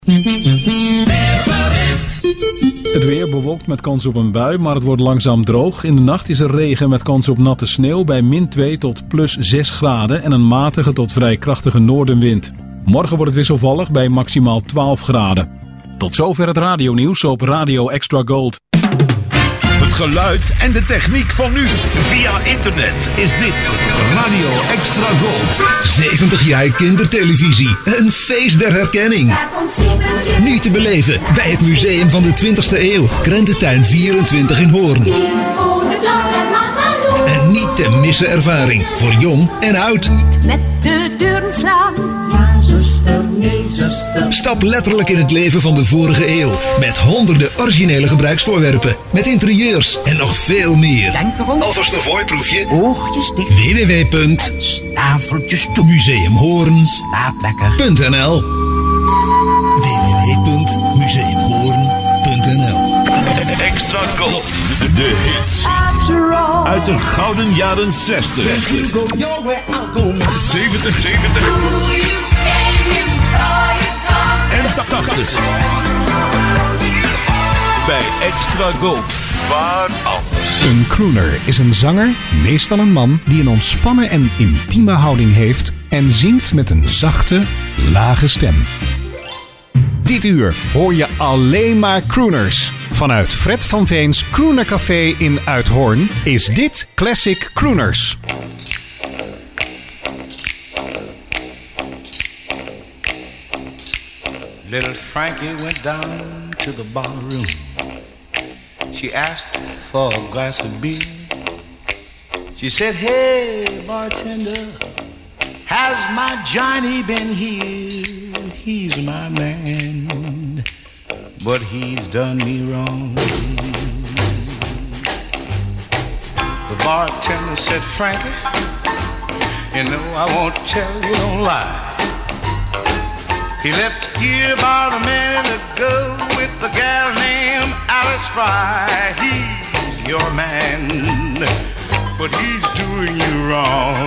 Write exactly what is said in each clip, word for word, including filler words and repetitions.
Het weer bewolkt met kans op een bui, maar het wordt langzaam droog. In de nacht is er regen met kans op natte sneeuw bij min twee tot plus zes graden en een matige tot vrij krachtige noordenwind. Morgen wordt het wisselvallig bij maximaal twaalf graden. Tot zover het radionieuws op Radio Extra Gold. Het geluid en de techniek van nu. Via internet is dit Radio Extra Gold. zeventig jaar kindertelevisie. Een feest der herkenning. Nu te beleven bij het Museum van de twintigste eeuw. Krententuin vierentwintig in Hoorn. Een niet te missen ervaring voor jong en oud. Met de deuren slaan. Ja, zuster, nee, zuster. Stap letterlijk in het leven van de vorige eeuw. Met honderden originele gebruiksvoorwerpen. Met interieurs en nog veel meer. Denk erom. Alvast een voorproefje. Oogjes dicht. w w w punt Stafeltjes toe. museumhoorn Slaap lekker. punt n l w w w punt museumhoorn punt n l Extra Gold. De hits. Uit de gouden jaren zestig. zeventig, zeventig. En tachtig. Bij Extra Gold. Waar anders? Een crooner is een zanger, meestal een man, die een ontspannen en intieme houding heeft en zingt met een zachte, lage stem. Dit uur hoor je alleen maar crooners. Vanuit Fred van Veens Crooner Café in Uithoorn is dit Classic Crooners. Little Frankie went down to the barroom. She asked for a glass of beer. She said, hey, bartender, has my Johnny been here? He's my man, but he's done me wrong. The bartender said, Frankie, you know I won't tell you no lie. He left here about a minute ago with a gal named Alice Fry. He's your man, but he's doing you wrong.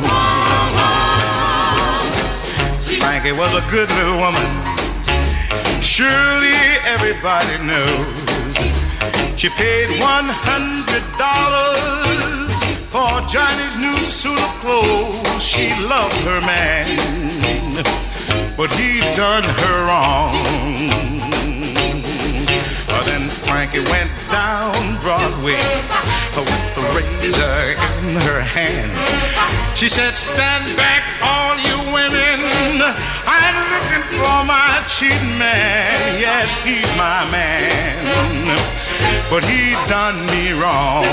Frankie was a good little woman, surely everybody knows. She paid one hundred dollars for Johnny's new suit of clothes. She loved her man, but he done her wrong. Well, then Frankie went down Broadway with the razor in her hand. She said, stand back, all you women, I'm looking for my cheating man. Yes, he's my man, but he done me wrong.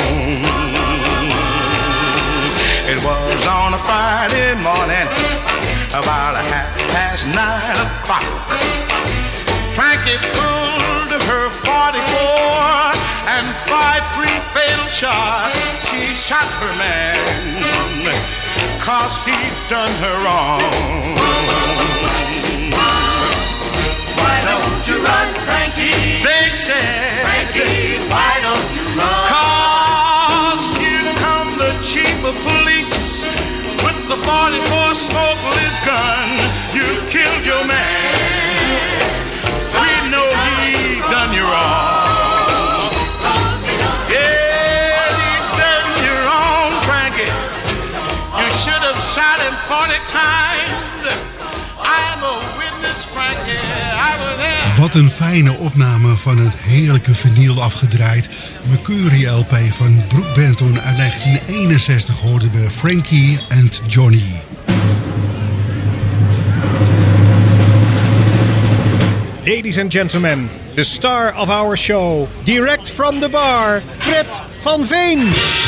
It was on a Friday morning, about a half past nine o'clock. Frankie pulled her forty-four and fired three fatal shots. She shot her man, cause he done her wrong. Why don't you run, Frankie? They said, Frankie, why don't you run? Cause here come the chief of police with the forty-four smokeless gun. You killed your man. We know he done you wrong. Yeah, he done you wrong, Frankie. You should have shot him forty times. I'm a witness, Frankie. I was there. Wat een fijne opname van het heerlijke vinyl afgedraaid Mercury L P van Brooke Benton uit negentien eenenzestig hoorden we Frankie and Johnny. Ladies and gentlemen, the star of our show, direct from the bar, Fred van Veen.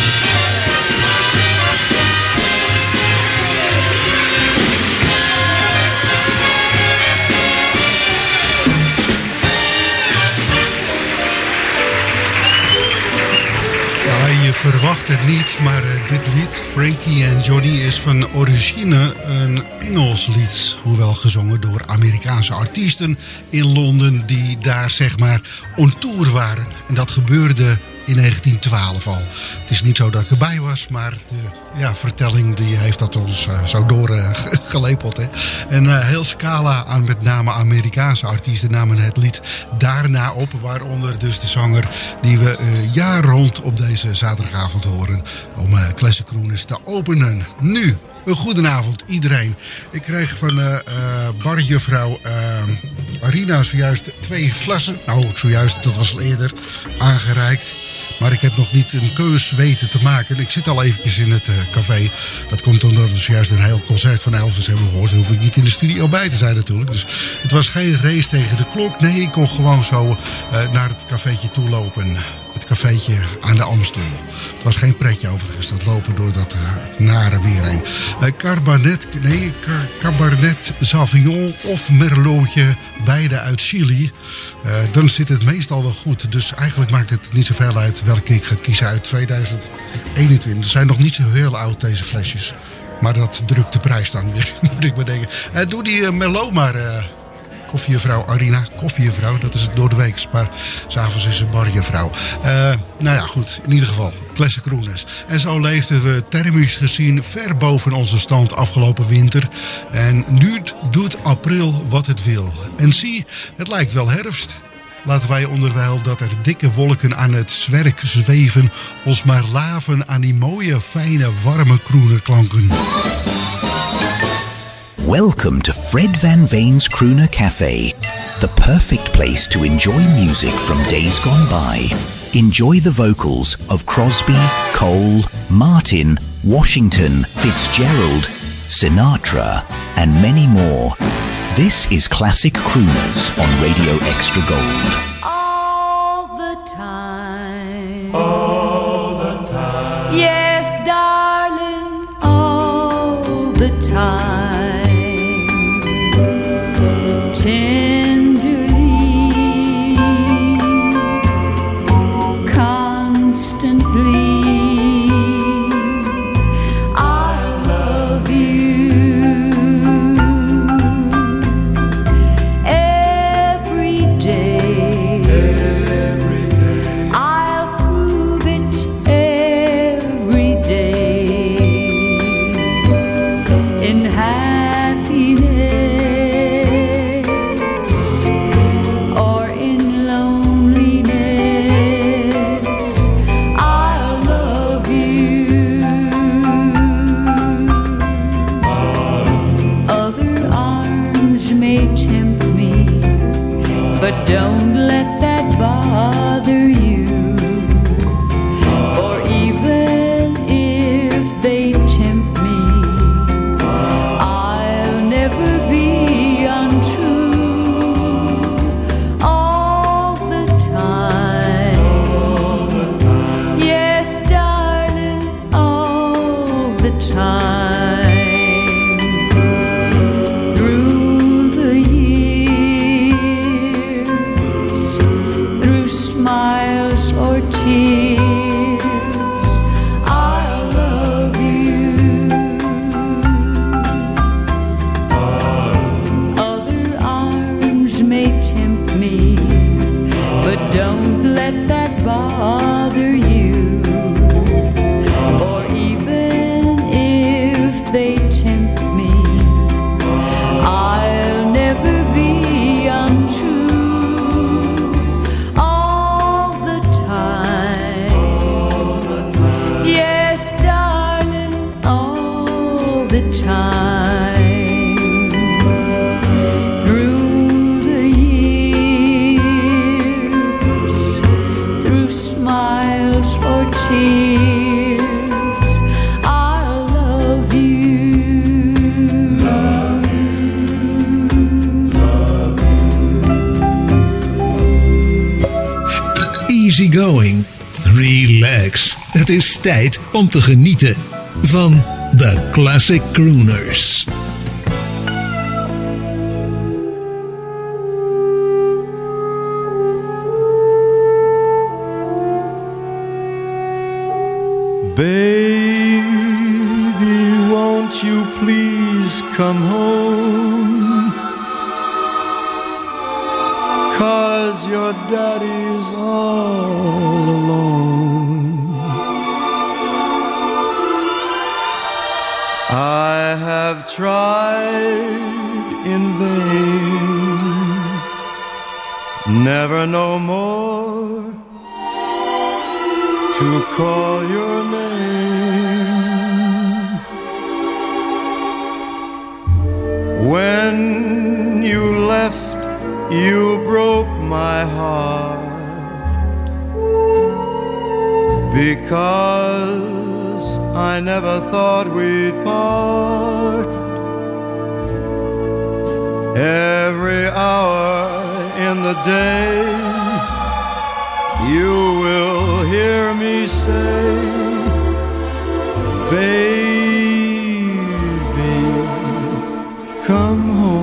Je verwacht het niet, maar uh, dit lied, Frankie and Johnny, is van origine een Engels lied. Hoewel gezongen door Amerikaanse artiesten in Londen die daar zeg maar on tour waren. En dat gebeurde in negentien twaalf al. Het is niet zo dat ik erbij was, maar de ja, vertelling die heeft dat ons uh, zo doorgelepeld. Uh, en uh, heel scala aan met name Amerikaanse artiesten namen het lied daarna op. Waaronder dus de zanger die we uh, jaar rond op deze zaterdagavond horen. Om uh, Classic Crooners te openen. Nu, een goedenavond iedereen. Ik kreeg van uh, uh, barjuffrouw uh, Arina zojuist twee flessen. Nou, zojuist, dat was al eerder aangereikt. Maar ik heb nog niet een keus weten te maken. Ik zit al eventjes in het uh, café. Dat komt omdat we zojuist een heel concert van Elvis hebben gehoord. Dan hoef ik niet in de studio bij te zijn natuurlijk. Dus het was geen race tegen de klok. Nee, ik kon gewoon zo uh, naar het cafeetje toe lopen. Het cafeetje aan de Amstel. Het was geen pretje overigens, dat lopen door dat uh, nare weer heen. Uh, Cabernet, nee, car, Cabernet Sauvignon of Merlotje, beide uit Chili. Uh, dan zit het meestal wel goed. Dus eigenlijk maakt het niet zoveel uit welke ik ga kiezen uit tweeduizend eenentwintig. Ze zijn nog niet zo heel oud deze flesjes. Maar dat drukt de prijs dan weer, moet ik bedenken. Uh, doe die uh, Merlot maar... Uh, Koffiejuffrouw Arina, koffiejuffrouw, dat is het door de week. Maar s'avonds is ze barjuffrouw. Uh, nou ja, goed, in ieder geval, Classic Crooners. En zo leefden we thermisch gezien ver boven onze stand afgelopen winter. En nu doet april wat het wil. En zie, het lijkt wel herfst. Laten wij onderwijl dat er dikke wolken aan het zwerk zweven ons maar laven aan die mooie, fijne, warme croonerklanken. Welcome to Fred Van Veen's Crooner Cafe, the perfect place to enjoy music from days gone by. Enjoy the vocals of Crosby, Cole, Martin, Washington, Fitzgerald, Sinatra, and many more. This is Classic Crooners on Radio Extra Gold. All the time. All the time. Yes, darling, all the time. Easygoing. Relax. Het is tijd om te genieten van The Classic Crooners. Baby, won't you please come home? 'cause your daddy's all alone. I have tried in vain, never no more to call your name. When you left, you broke my heart, because I never thought we'd part. Every hour in the day you will hear me say, baby, come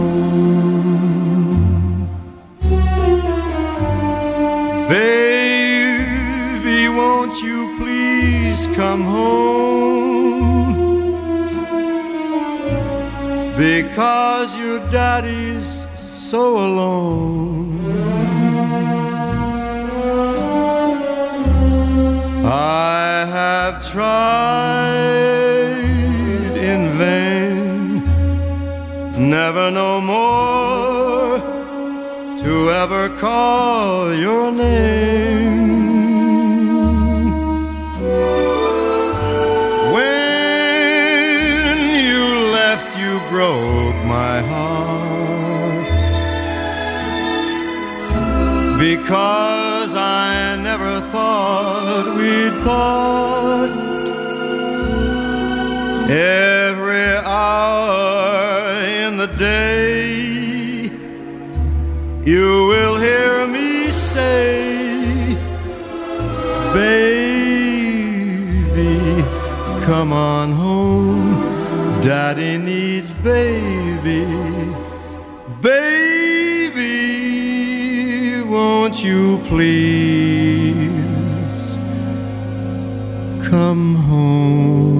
home. Baby, won't you please come home, because your daddy's so alone. I have tried in vain, never no more to ever call your name. When you left, you broke my heart, because I never thought we'd part. Every hour in the day you will hear me say, baby, come on home. Daddy needs baby. Baby, won't you please come home?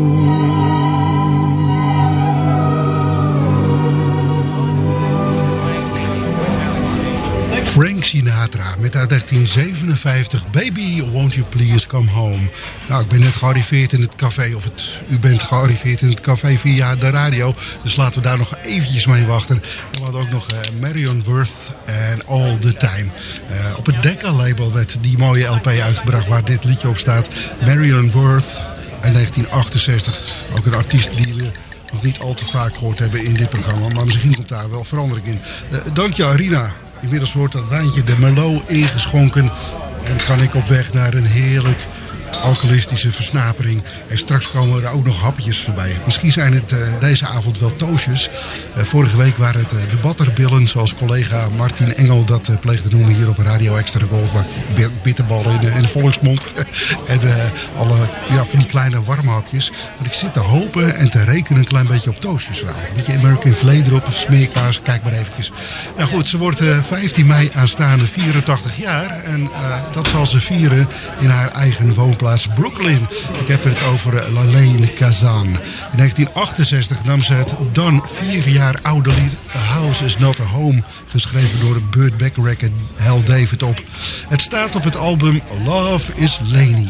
Frank Sinatra met uit negentien zevenenvijftig Baby, Won't You Please Come Home. Nou, ik ben net gearriveerd in het café, of het, u bent gearriveerd in het café via de radio. Dus laten we daar nog eventjes mee wachten. En we hadden ook nog uh, Marion Worth en All The Time. Uh, op het Decca-label werd die mooie L P uitgebracht waar dit liedje op staat. Marion Worth in negentien achtenzestig. Ook een artiest die we nog niet al te vaak gehoord hebben in dit programma. Maar misschien komt daar wel verandering in. Uh, dank je, Arina. Inmiddels wordt dat wijntje de Merlot ingeschonken. En kan ik op weg naar een heerlijk alcoholistische versnapering. En straks komen er ook nog hapjes voorbij. Misschien zijn het uh, deze avond wel toosjes. Uh, vorige week waren het uh, de batterbillen, zoals collega Martin Engel dat uh, pleegt te noemen hier op Radio Extra Gold. Maar bitterballen in de, in de volksmond. en uh, alle ja, van die kleine warmhapjes. Maar ik zit te hopen en te rekenen een klein beetje op toosjes wel. Een beetje American Flea erop, smeerkaas, kijk maar eventjes. Nou goed, ze wordt uh, vijftien mei aanstaande vierentachtig jaar. En uh, dat zal ze vieren in haar eigen woonplaats Brooklyn. Ik heb het over Lalaine Kazan. In negentien achtenzestig nam ze het dan vier jaar oude lied A House Is Not A Home, geschreven door Burt Bacharach en Hal David op. Het staat op het album Love Is Laney.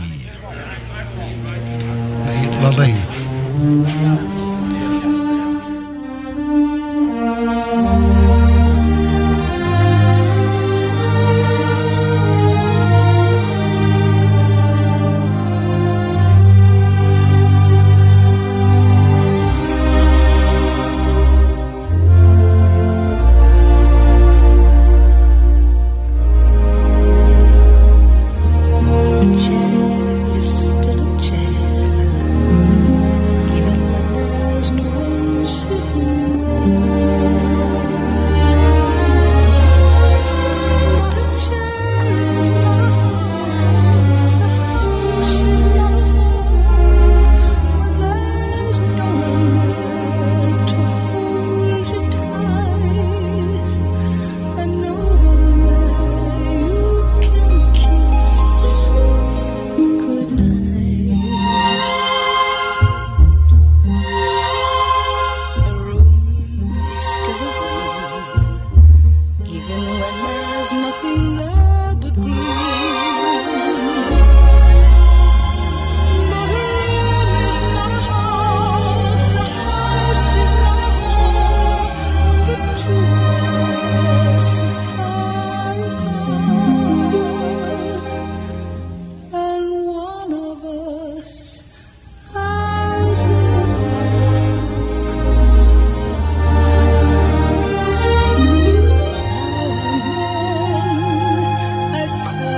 Nee, Lalaine. Chair, still a chair, even when the there's nothing there but green. But a room is not a house, a house is not a home. The two of us are far apart, and one of us has a broken heart.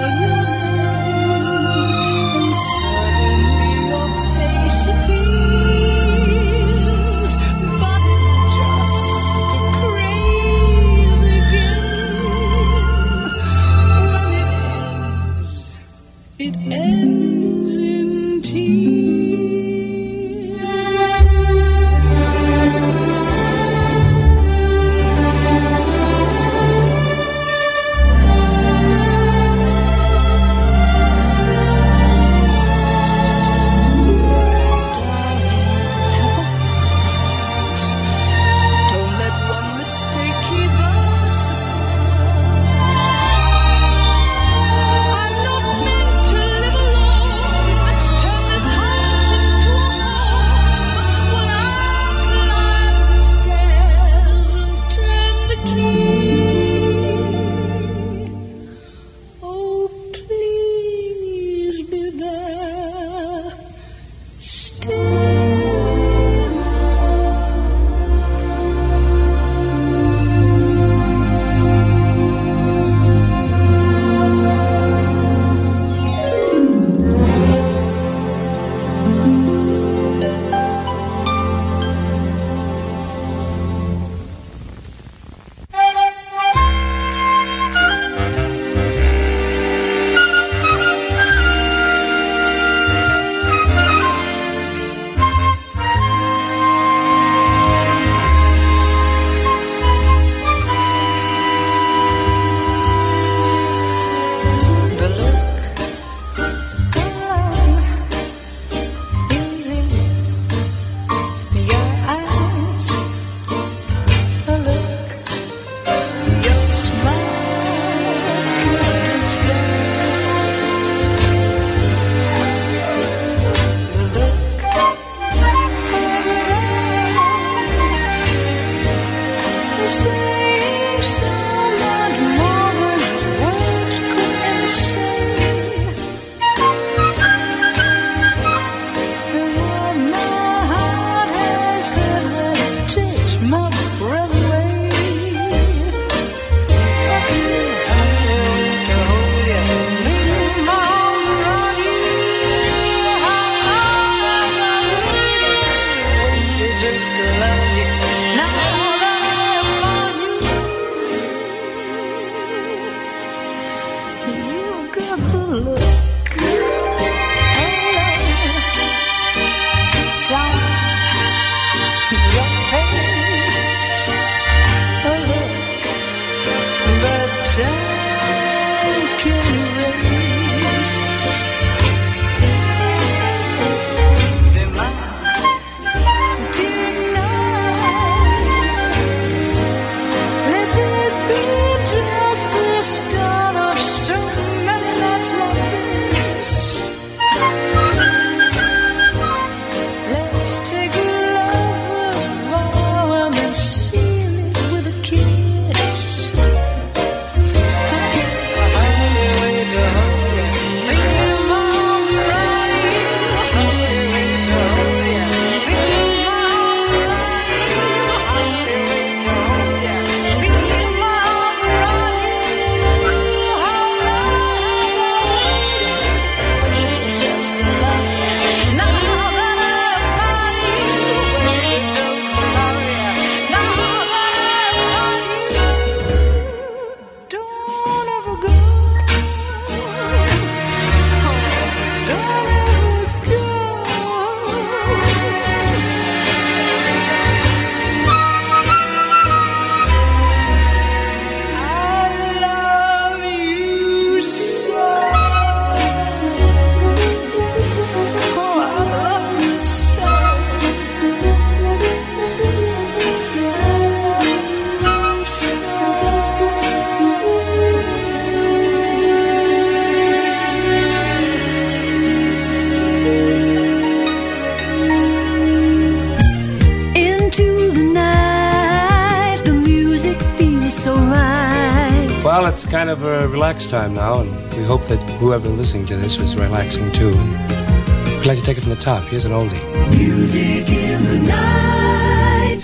it's kind of a relaxed time now, and we hope that whoever listening to this was relaxing too. And we'd like to take it from the top. Here's an oldie. Music in the night.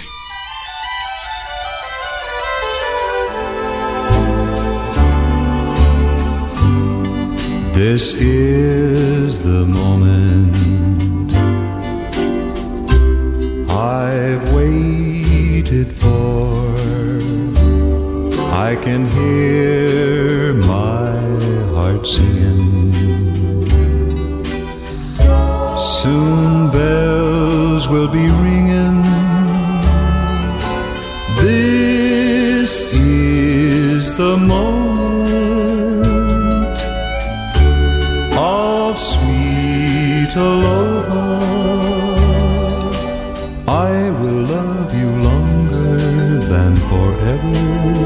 This is the moment I've waited for. I can hear my heart singing. Soon bells will be ringing. This is the moment of sweet aloha. I will love you longer than forever.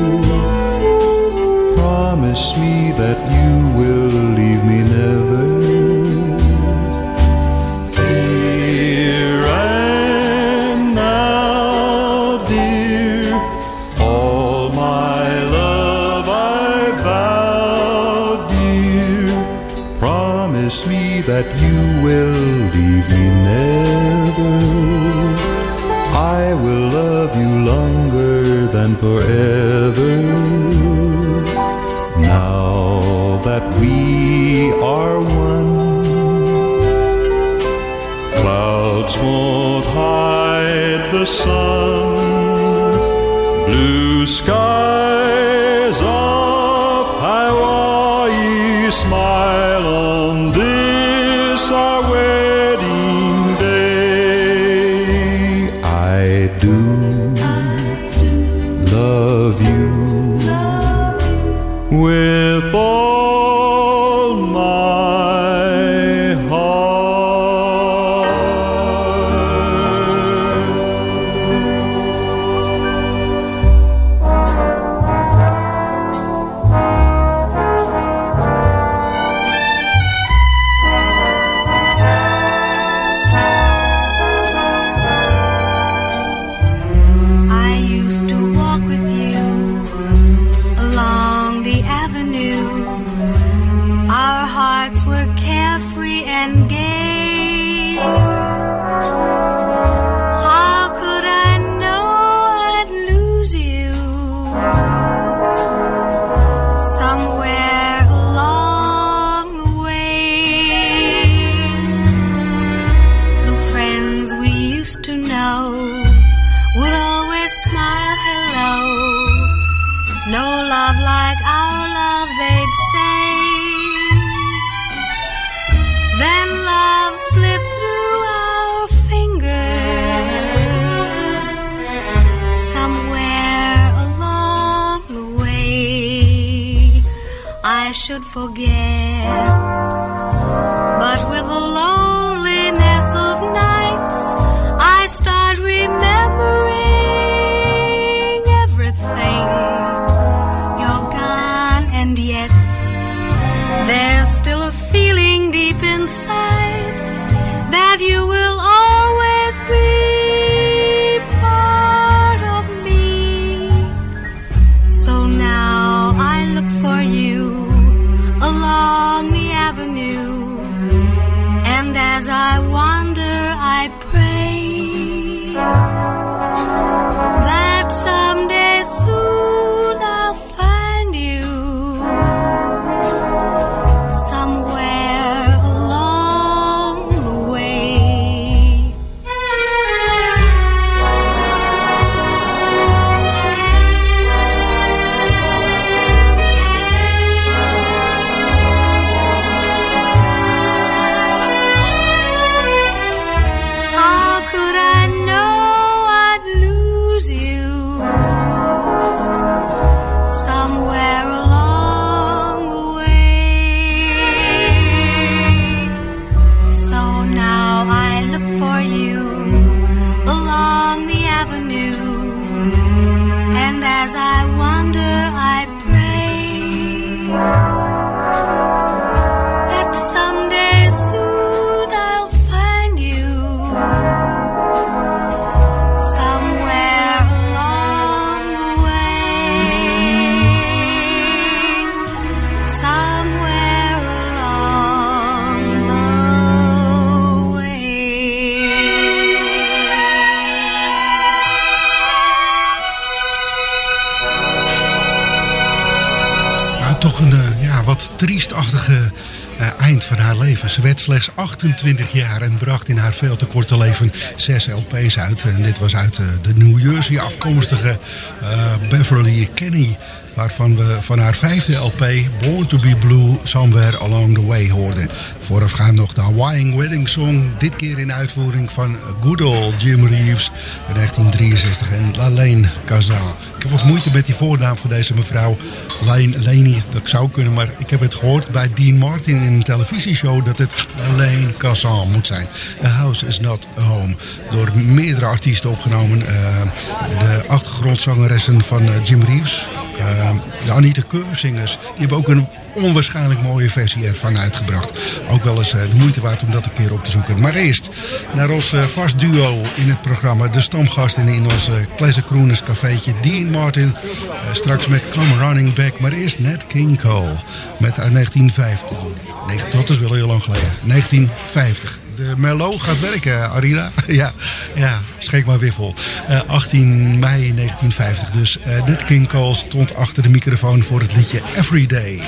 Promise me that you will leave me never. Here and now, dear, all my love I vow, dear. Promise me that you will leave me never. I will love you longer than forever. Now that we are one, clouds won't hide the sun. Blue skies of Hawaii smile on this our wedding day. I do, love you with all my heart. I used to walk with you along the avenue. Our hearts were carefree and gay. How could I know I'd lose you somewhere along the way? The friends we used to know would always smile hello. No love like our love, they'd say. Then love slipped through our fingers somewhere along the way. I should forget, but with the loneliness of nights, I start remembering everything. You're gone, and yet there's still a feeling deep inside that you will always be part of me. So now I look for you along the avenue, and as I wander I pray toch een uh, ja, wat triestachtige uh, eind van haar leven. Ze werd slechts achtentwintig jaar en bracht in haar veel te korte leven zes L P's uit. En dit was uit uh, de New Jersey afkomstige uh, Beverly Kenny, waarvan we van haar vijfde L P Born to be Blue Somewhere Along the Way hoorden. Voorafgaand nog de Hawaiian Wedding Song, dit keer in uitvoering van good old Jim Reeves in negentien drieënzestig en Lalaine Kazan. Ik heb wat moeite met die voornaam van deze mevrouw, Leni, dat zou kunnen, maar ik heb het gehoord bij Dean Martin in een televisieshow dat het Lalaine Kazan moet zijn. A House is Not a Home, door meerdere artiesten opgenomen. Uh, de achtergrondzangeressen van uh, Jim Reeves, Uh, de Anita Keur-zingers, die hebben ook een onwaarschijnlijk mooie versie ervan uitgebracht. Ook wel eens uh, de moeite waard om dat een keer op te zoeken. Maar eerst naar ons uh, vast duo in het programma. De stamgasten in ons uh, Classic Crooners cafeetje. Dean Martin, uh, straks met Come Running Back. Maar eerst Nat King Cole met uit negentien vijftien. Nee, dat is wel heel lang geleden. negentien vijftig. De Merlot gaat werken, Arina. ja, ja, schenk maar weer vol. Uh, achttien mei negentien vijftig dus. Uh, Nat King Cole stond achter de microfoon voor het liedje Everyday.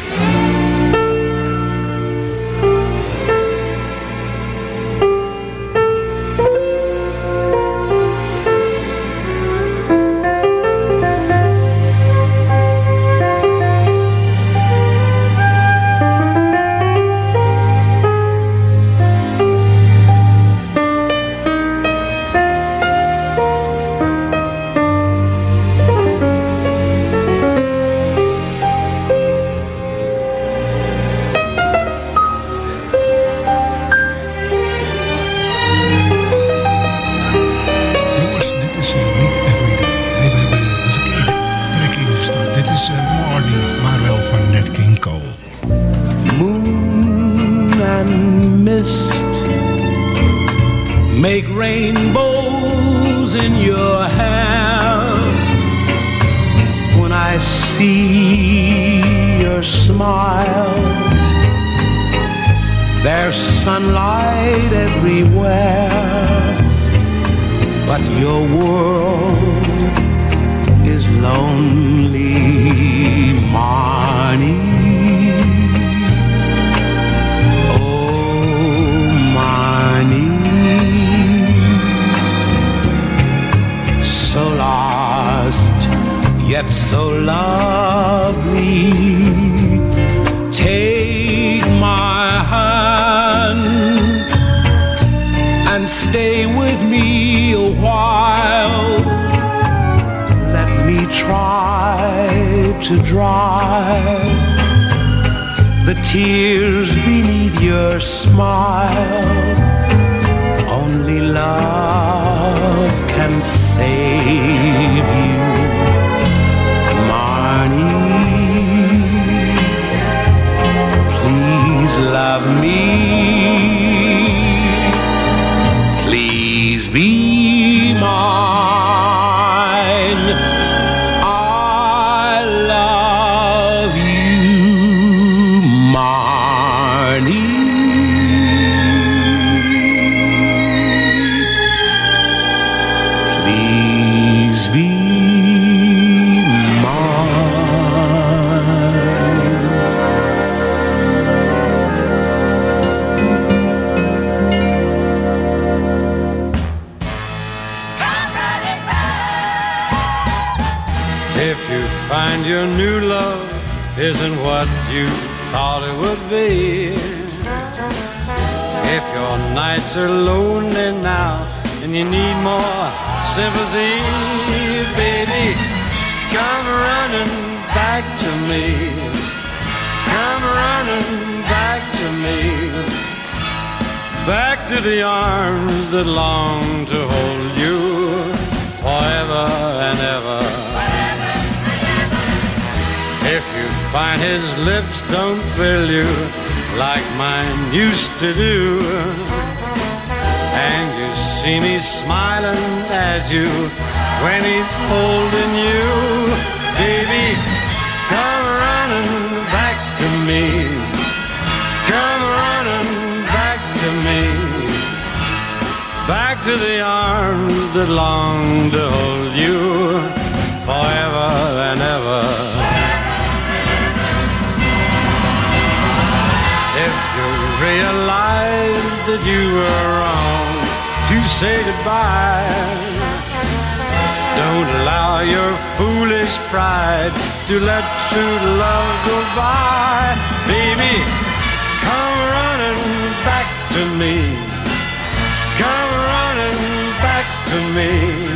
realized that you were wrong to say goodbye. Don't allow your foolish pride to let true love go by. Baby, come running back to me. Come running back to me.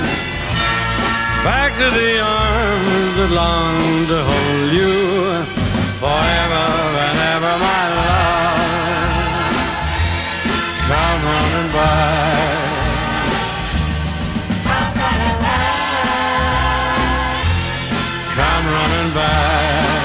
Back to the arms that long to hold you forever and ever, my love. Come running back. Come running back.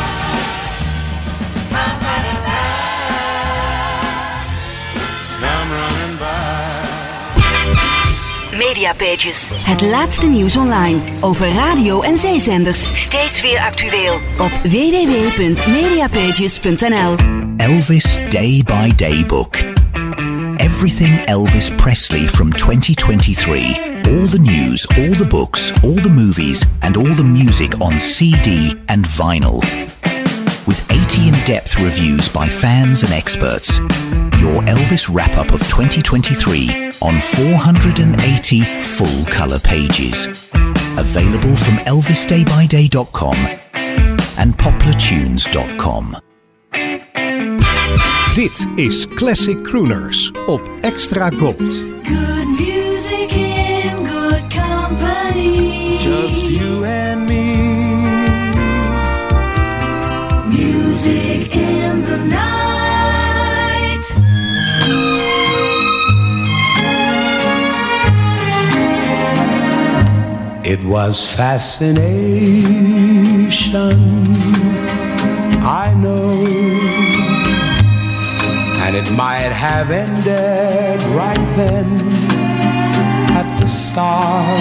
Come running back. Mediapages, het laatste nieuws online over radio en zeezenders. Steeds weer actueel op w w w punt mediapages punt n l. Elvis Day by Day Book. Everything Elvis Presley from twenty twenty-three. All the news, all the books, all the movies, and all the music on C D and vinyl. With eighty in-depth reviews by fans and experts. Your Elvis wrap-up of twenty twenty-three on four hundred eighty full-color pages. Available from elvis day by day dot com and poplar tunes dot com. Dit is Classic Crooners op Extra Gold. Good music in good company. Just you and me. Music in the night. It was fascination, I know, and it might have ended right then at the start.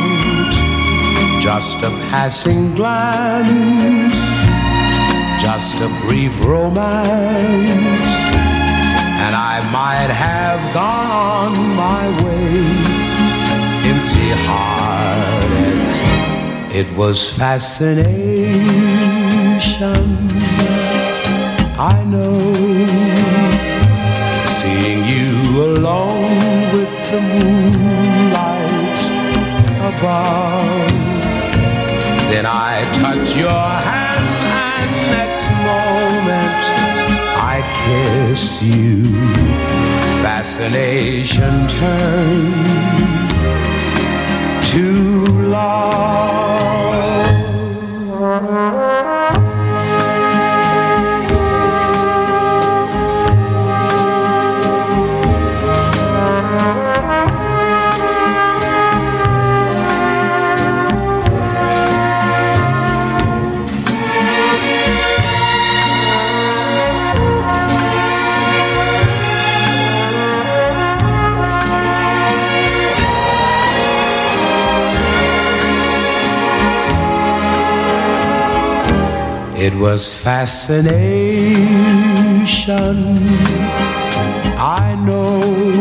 Just a passing glance, just a brief romance, and I might have gone my way empty-hearted. It was fascination, I know, seeing you alone with the moonlight above. Then I touch your hand and next moment I kiss you. Fascination turned to love. It was fascination, I know,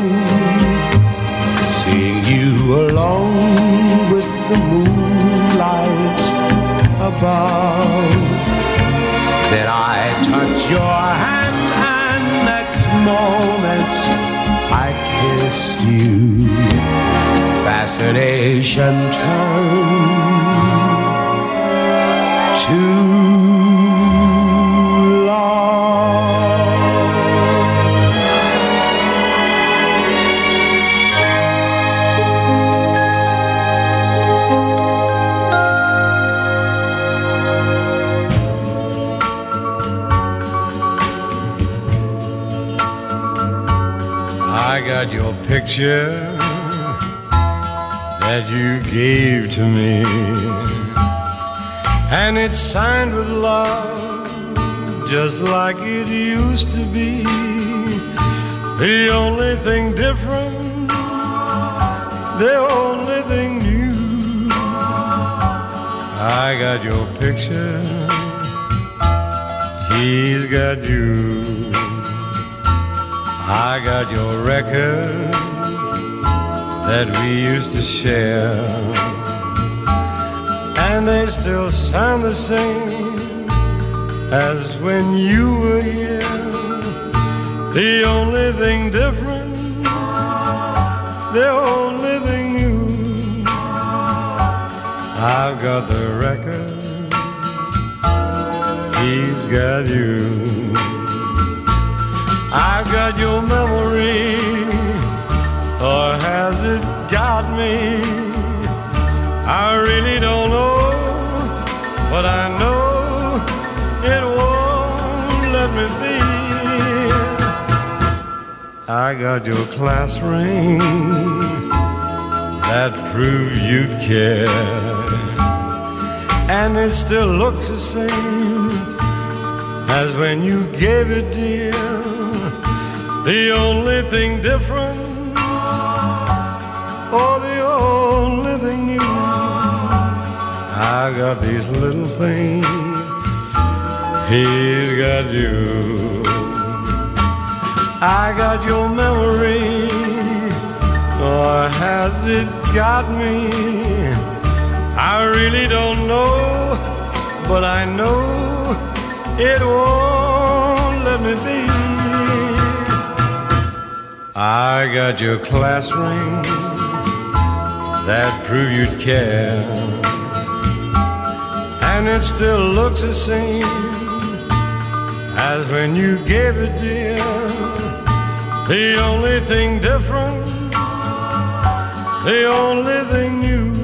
seeing you alone with the moonlight above. Then I touch your hand and next moment I kissed you. Fascination turned to your picture that you gave to me, and it's signed with love just like it used to be. The only thing different, the only thing new, I got your picture, he's got you. I got your records that we used to share, and they still sound the same as when you were here. The only thing different, the only thing new, I've got the record, he's got you. I've got your memory, or has it got me? I really don't know, but I know it won't let me be. I got your class ring that proves you care, and it still looks the same as when you gave it, dear. The only thing different, oh, the only thing new, I got these little things, he's got you. I got your memory, or has it got me? I really don't know, but I know it won't let me be. I got your class ring that proved you'd care, and it still looks the same as when you gave it, dear. The only thing different, the only thing new,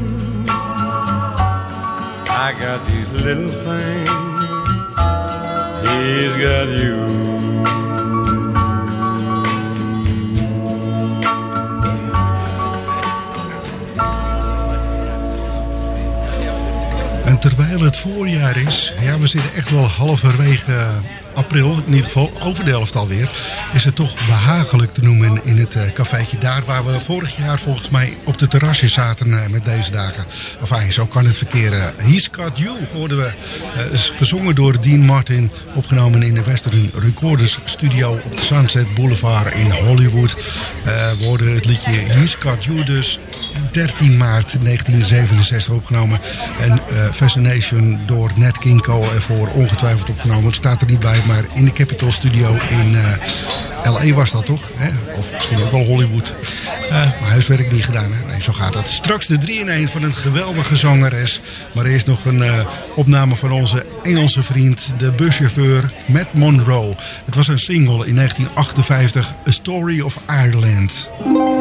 I got these little things, he's got you. En terwijl het voorjaar is, ja, we zitten echt wel halverwege april, in ieder geval over de helft alweer, is het toch behagelijk te noemen in het uh, cafeetje. Daar waar we vorig jaar volgens mij op de terrasje zaten uh, met deze dagen. Enfin, zo kan het verkeren. He's Got You hoorden we, uh, is gezongen door Dean Martin, opgenomen in de Western Recorders Studio op de Sunset Boulevard in Hollywood. Uh, we hoorden het liedje He's Got You dus dertien maart negentien zevenenzestig opgenomen. En uh, Fascination door Nat King Cole ervoor ongetwijfeld opgenomen. Het staat er niet bij, maar in de Capitol Studio in uh, L A was dat toch? Hè? Of misschien ook wel Hollywood. Uh, maar huiswerk niet gedaan. Hè? Nee, zo gaat het. Straks de drie in één van een geweldige zangeres. Maar eerst nog een uh, opname van onze Engelse vriend, de buschauffeur Matt Monro. Het was een single in negentien achtenvijftig, A Story of Ireland.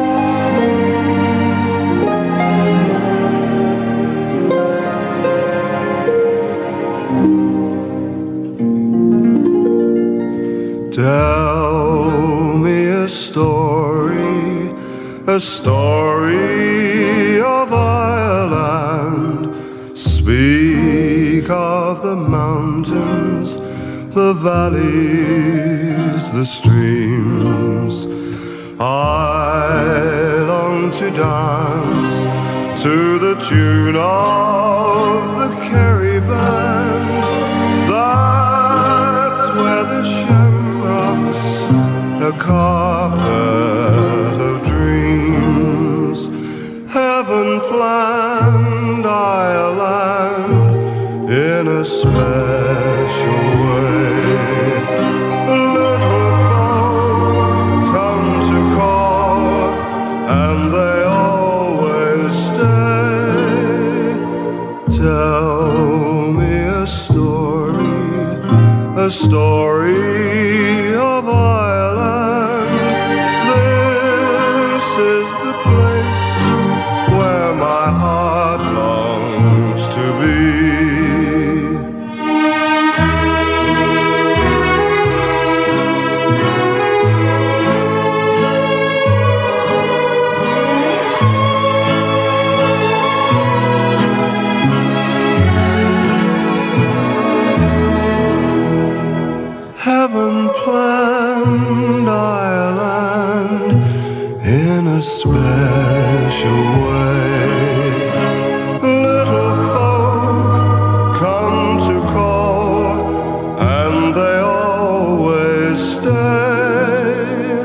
Tell me a story, a story of Ireland. Speak of the mountains, the valleys, the streams. I long to dance to the tune of the Kerry Band. That's where the shamrocks, a carpet of dreams, heaven planned Ireland in a special way. Little folk come to call, and they always stay. Tell me a story, a story of Ireland. This is the place where my heart longs to be. Heaven planned Ireland in a special way. Little folk come to call, and they always stay.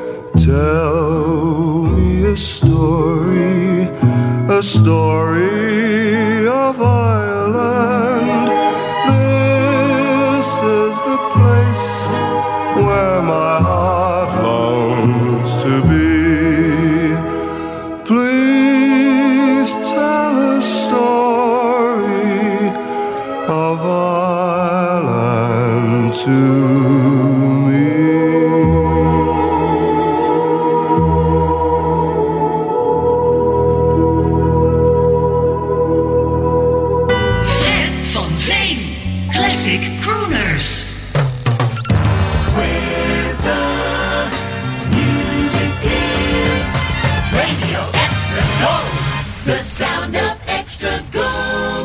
Tell me a story, a story of Ireland. This is the place where my heart Fred van Veen, Classic Crooners. Where the music is. Radio Extra Gold. The sound of extra gold.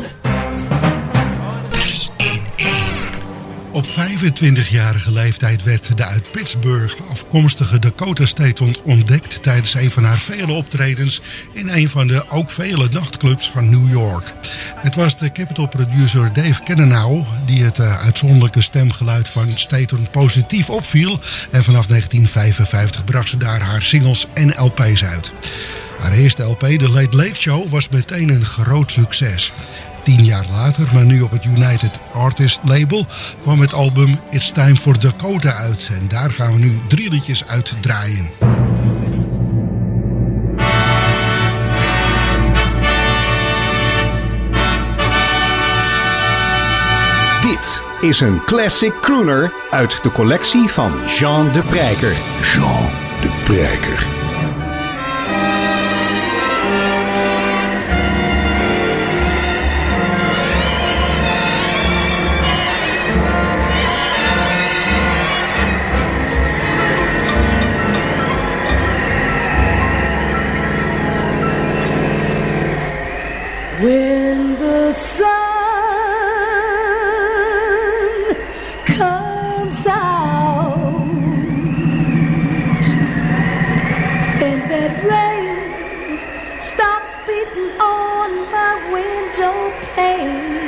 Op vijfentwintigjarige leeftijd werd de uit Pittsburgh afkomstige Dakota Staton ontdekt tijdens een van haar vele optredens in een van de ook vele nachtclubs van New York. Het was de Capitol producer Dave Cannonau die het uh, uitzonderlijke stemgeluid van Staton positief opviel en vanaf negentien vijfenvijftig bracht ze daar haar singles en L P's uit. Haar eerste L P, The Late Late Show, was meteen een groot succes. Tien jaar later, maar nu op het United Artists label, kwam het album It's Time for Dakota uit. En daar gaan we nu drie liedjes uit draaien. Dit is een classic crooner uit de collectie van Jean de Prijker. Jean de Prijker. When the sun comes out and that rain stops beating on my window pane,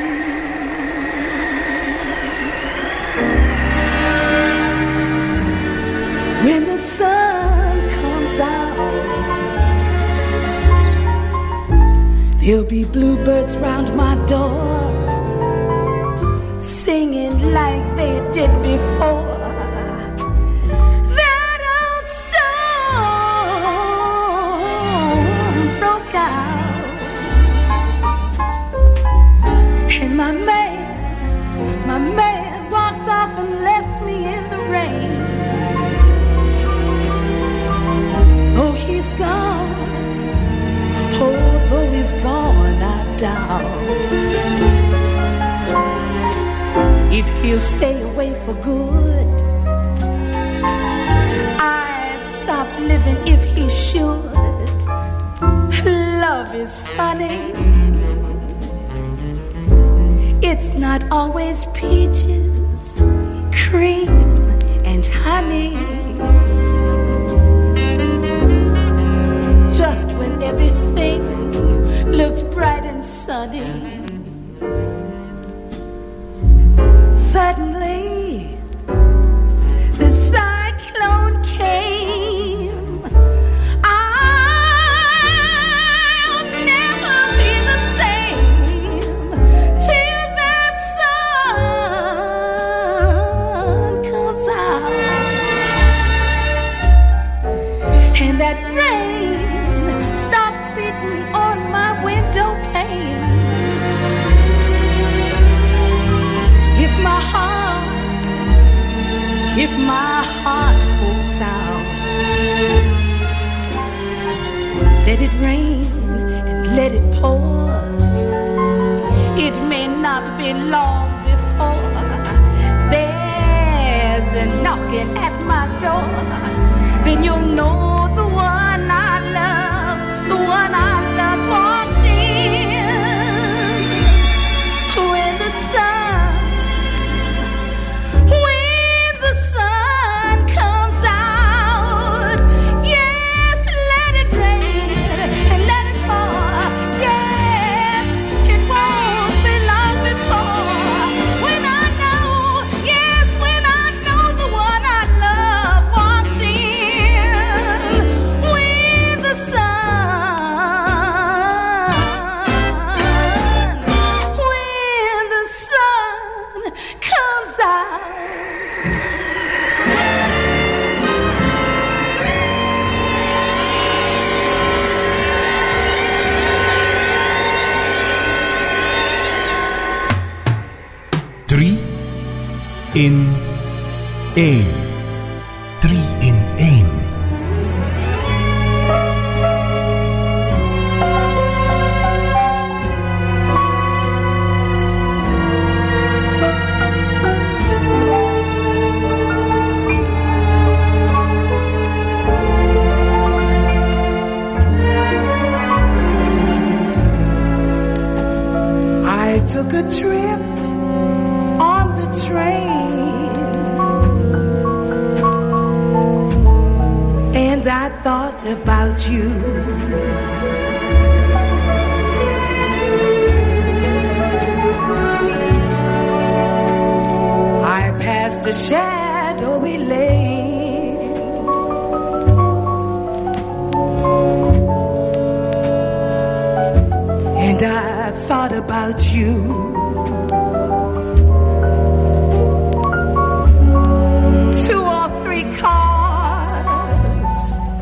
when the sun comes out, there'll be bluebirds round my door, singing like they did before. That old storm broke out, and my man, my man walked off and left me in the rain. Oh, he's gone. Although he's gone, I doubt if he'll stay away for good. I'd stop living if he should. Love is funny. It's not always peaches, cream, and honey. Just when everything looks bright and sunny, suddenly the cyclone came. I'll never be the same till that sun comes out and that rain stops beating on my window pane. If my heart, if my heart holds out, let it rain and let it pour. It may not be long before there's a knocking at my door. Then you'll know the one I love, the one I love walked in. When the sun, when the sun comes out, yes, let it rain and let it pour. Yes, it won't be long before when I know, yes, when I know the one I love walked in. When the sun, when the sun comes out. Drie in één. drie in één. I took a trip on the train, and I thought about you. I passed a shadowy lane, and I thought about you. Two or three cars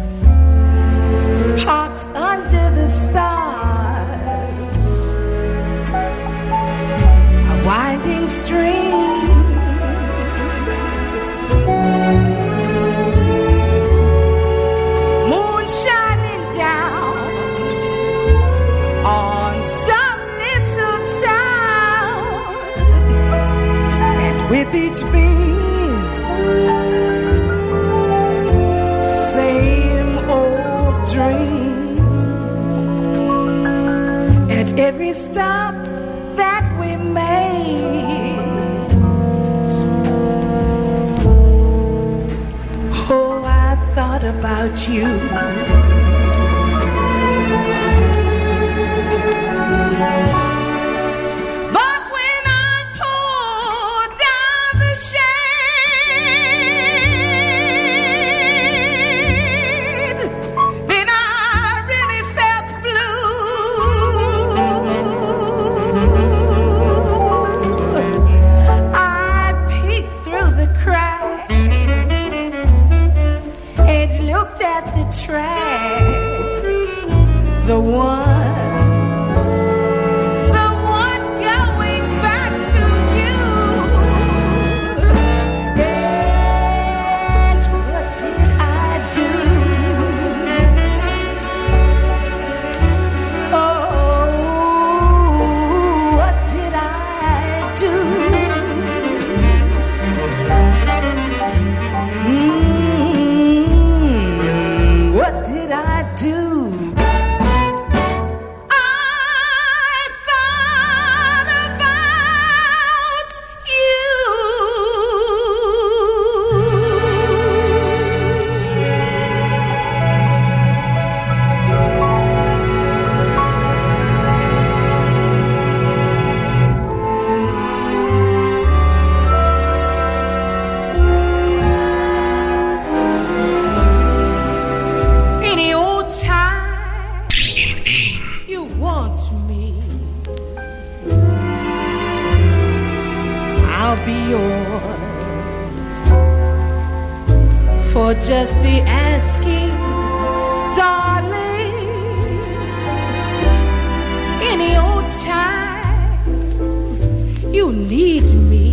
parked under the stars, a winding stream, moon shining down on some little town, and with each beam, same old dream. At every stop that we made, oh, I thought about you. But when I pulled down the shade, then I really felt blue. I peeked through the crack and looked at the track, the one. The one going back to you. And what did I do? Oh, what did I do? Mm, what did I do? I thought about you. Any old time you want me, I'll be yours for just the asking, darling. Any old time you need me,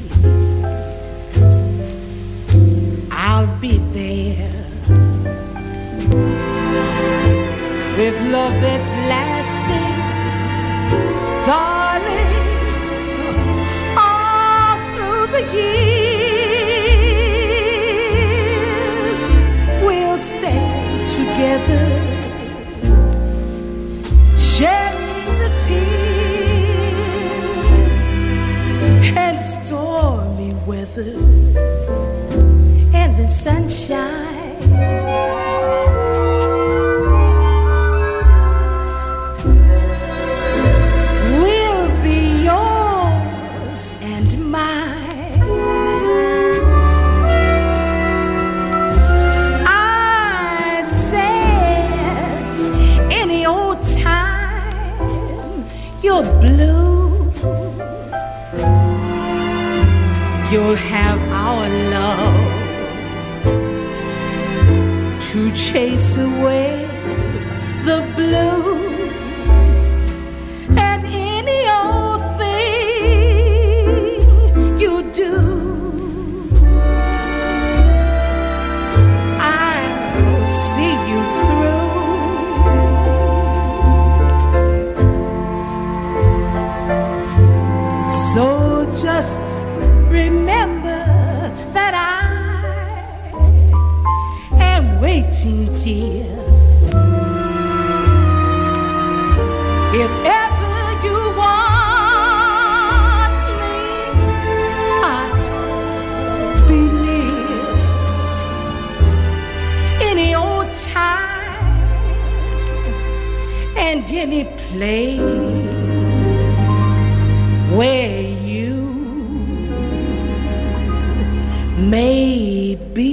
I'll be there with love that's lasting, darling, all through the years. We'll stand together, sharing the tears and stormy weather and the sunshine. We'll be yours and mine. I said any old time you're blue, you'll have our love to chase away the blues, and any old thing you do dear. If ever you want me, I'll be near. Any old time and any place where you may be.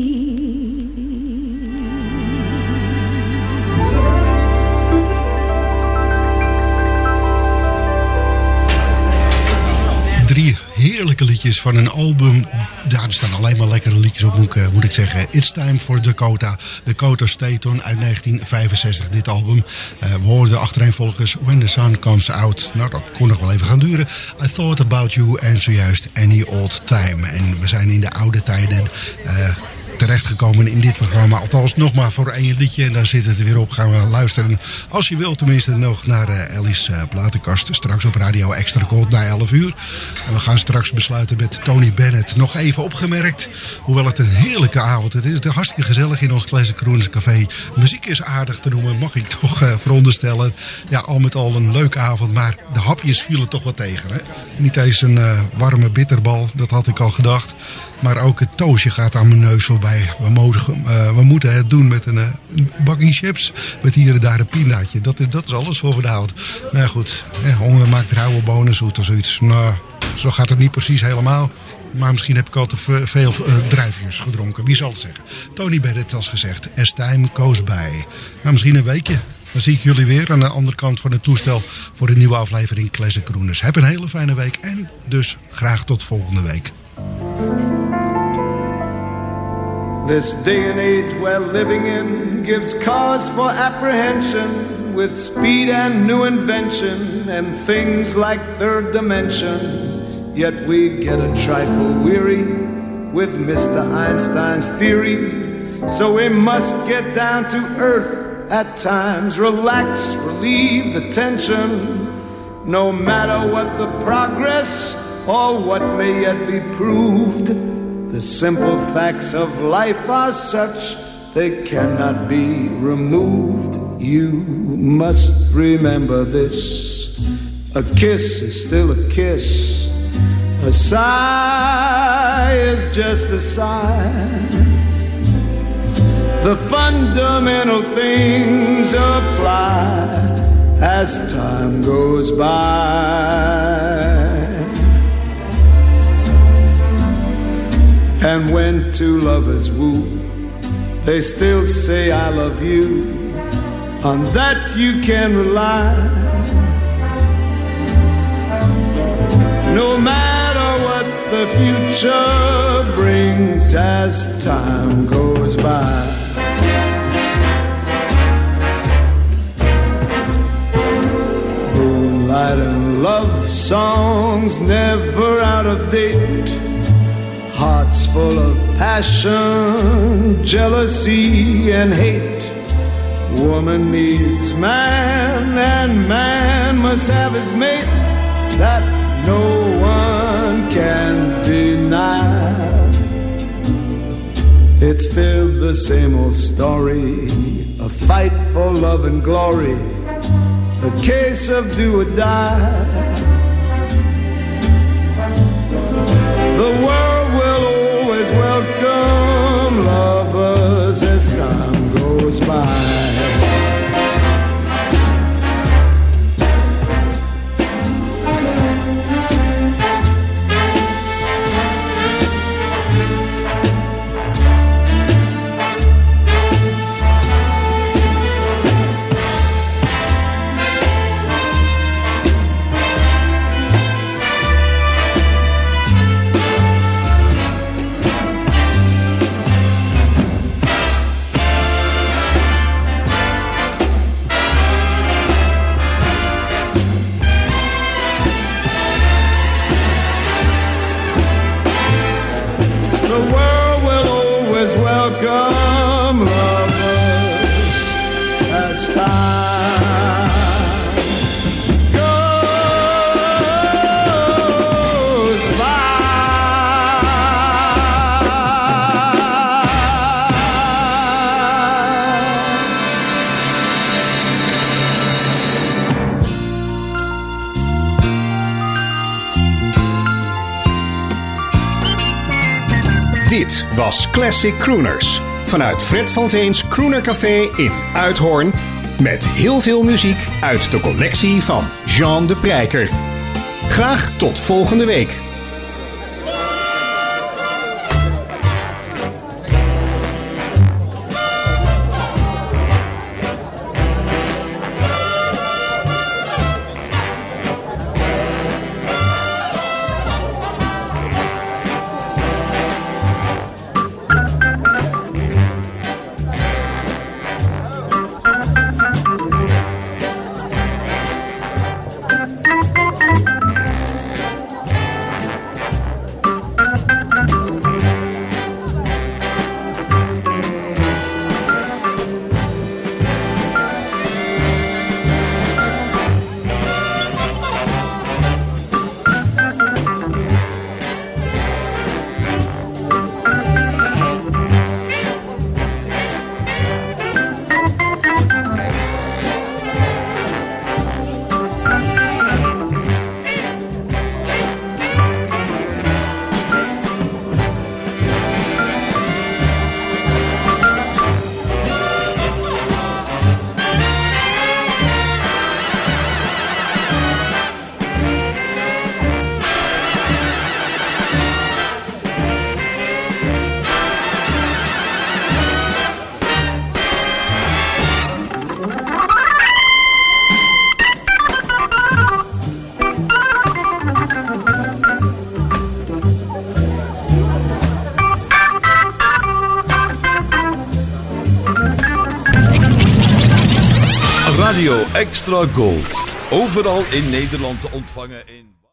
Drie heerlijke liedjes van een album. Daar staan alleen maar lekkere liedjes op, moet ik, moet ik zeggen. It's Time for Dakota. Dakota Staton uit negentien vijfenzestig, dit album. Uh, we hoorden achtereenvolgens When the Sun Comes Out. Nou, dat kon nog wel even gaan duren. I Thought About You en zojuist Any Old Time. En we zijn in de oude tijden Uh, terechtgekomen in dit programma. Althans, nog maar voor één liedje en dan zit het er weer op. Gaan we luisteren, als je wilt tenminste, nog naar uh, Ellie's uh, platenkast. Straks op Radio Extra Gold na elf uur. En we gaan straks besluiten met Tony Bennett. Nog even opgemerkt, hoewel het een heerlijke avond het is. Het is hartstikke gezellig in ons Classic Crooners Café. Muziek is aardig te noemen, mag ik toch uh, veronderstellen. Ja, al met al een leuke avond, maar de hapjes vielen toch wat tegen. Hè? Niet eens een uh, warme bitterbal, dat had ik al gedacht. Maar ook het toosje gaat aan mijn neus voorbij. We, mogen, uh, we moeten het doen met een, uh, een bakje chips. Met hier en daar een pindaatje. Dat, dat is alles voor vanavond. Nou goed, eh, honger maakt rauwe bonen zoet of zoiets. Nou, zo gaat het niet precies helemaal. Maar misschien heb ik al te veel uh, druifjes gedronken. Wie zal het zeggen? Tony Bennett als gezegd. As time goes by. Nou, misschien een weekje. Dan zie ik jullie weer aan de andere kant van het toestel voor een nieuwe aflevering Classic Crooners. Heb een hele fijne week en dus graag tot volgende week. This day and age we're living in gives cause for apprehension with speed and new invention and things like third dimension. Yet we get a trifle weary with Mister Einstein's theory. So we must get down to earth at times, relax, relieve the tension. No matter what the progress or what may yet be proved, the simple facts of life are such they cannot be removed. You must remember this. A kiss is still a kiss. A sigh is just a sigh. The fundamental things apply as time goes by. And when two lovers woo, they still say I love you. On that you can rely. No matter what the future brings as time goes by. Moonlight and love songs never out of date. Hearts full of passion, jealousy and hate. Woman needs man and man must have his mate. That no one can deny. It's still the same old story, a fight for love and glory, a case of do or die. The world will always welcome lovers as time goes by. Dit was Classic Crooners. Vanuit Fred van Veens Crooner Café in Uithoorn. Met heel veel muziek uit de collectie van Jean de Prijker. Graag tot volgende week. Radio Extra Gold. Overal in Nederland te ontvangen in...